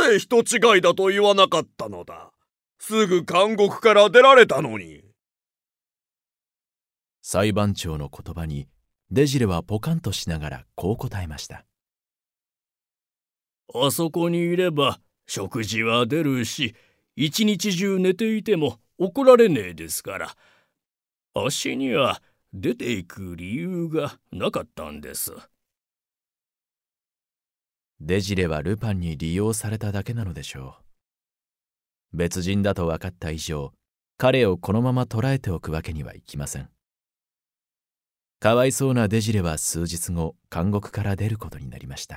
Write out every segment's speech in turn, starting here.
ぜ人違いだと言わなかったのだ。すぐ監獄から出られたのに。 裁判長の言葉にデジレはポカンとしながらこう答えました。 あそこにいれば食事は出るし、一日中寝ていても怒られねえですから、あっしには出ていく理由がなかったんです。 デジレはルパンに利用されただけなのでしょう。別人だと分かった以上、彼をこのまま捕らえておくわけにはいきません。かわいそうなデジレは数日後、監獄から出ることになりました。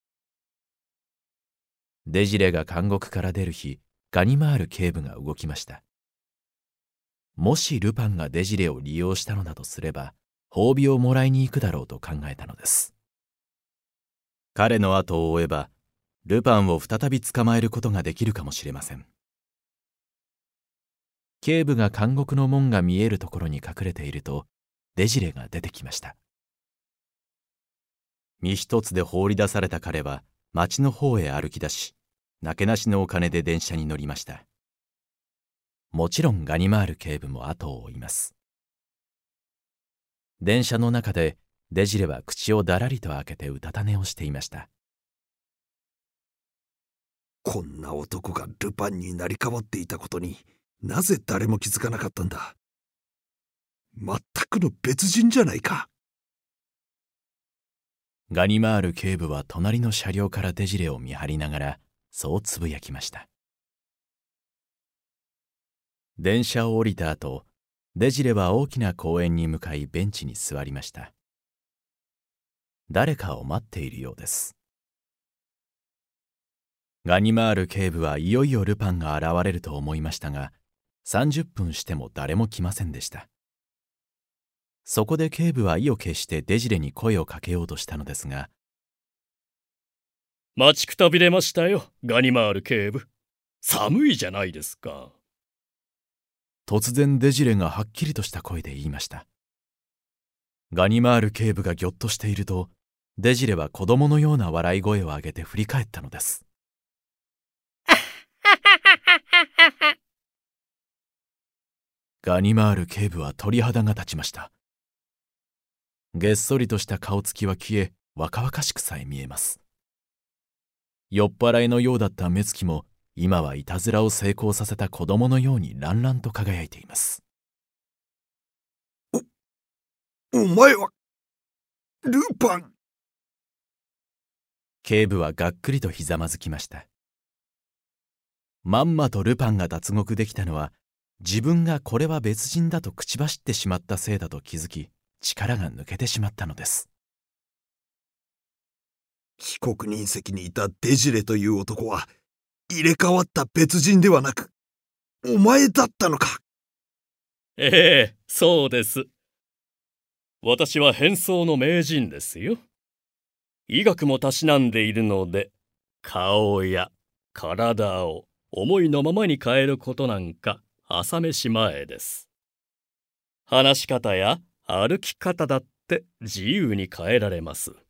デジレが監獄から出る日、ガニマール警部が動きました。もしルパンがデジレを利用したのだとすれば、褒美をもらいに行くだろうと考えたのです。彼の後を追えば、ルパンを再び捕まえることができるかもしれません。警部が監獄の門が見えるところに隠れていると、デジレが出てきました。身一つで放り出された彼は、町の方へ歩き出し、なけなしのお金で電車に乗りました。もちろんガニマール警部も後を追います。電車の中でデジレは口をだらりと開けてうたた寝をしていました。 こんな男がルパンになり変わっていたことになぜ誰も気づかなかったんだ。全くの別人じゃないか。 ガニマール警部は隣の車両からデジレを見張りながらそうつぶやきました。電車を降りた後、デジレは大きな公園に向かいベンチに座りました。誰かを待っているようです。ガニマール警部はいよいよルパンが現れると思いましたが、30分しても誰も来ませんでした。そこで警部は意を決してデジレに声をかけようとしたのですが、 待ちくたびれましたよ、ガニマール警部。寒いじゃないですか。 突然デジレがはっきりとした声で言いました。ガニマール警部がぎょっとしていると、デジレは子供のような笑い声を上げて振り返ったのです。ガニマール警部は鳥肌が立ちました。げっそりとした顔つきは消え、若々しくさえ見えます。酔っ払いのようだった目つきも、今はいたずらを成功させた子供のように乱々と輝いています。 お前はルパン。 警部はがっくりとひざまずきました。まんまとルパンが脱獄できたのは、自分がこれは別人だと口走ってしまったせいだと気づき、力が抜けてしまったのです。 被告人席にいたデジレという男は入れ替わった別人ではなくお前だったのか。 ええ、そうです。私は変装の名人ですよ。医学もたしなんでいるので、顔や体を思いのままに変えることなんか朝飯前です。話し方や歩き方だって自由に変えられます。